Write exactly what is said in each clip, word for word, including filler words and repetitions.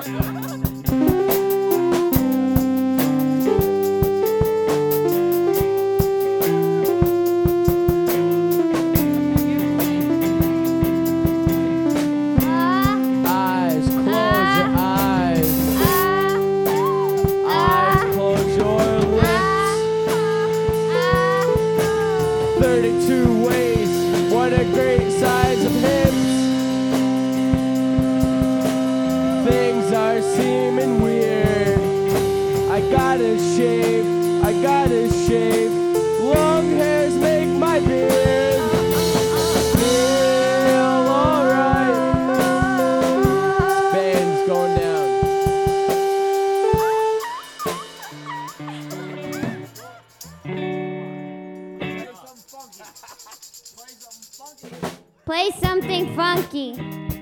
thirty-two ways, what a great size of hips. Things are seeming weird. I gotta shave, I gotta shave. Long hairs make my beard feel alright. This band's going down. Play something funky.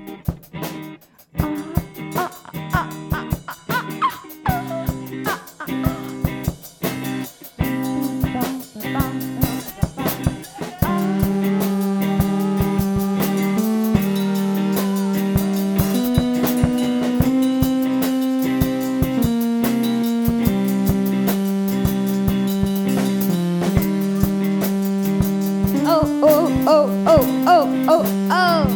Oh, oh, oh, oh, oh, oh, oh.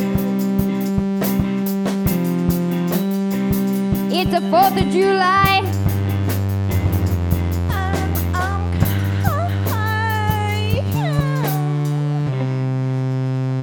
It's the fourth of July.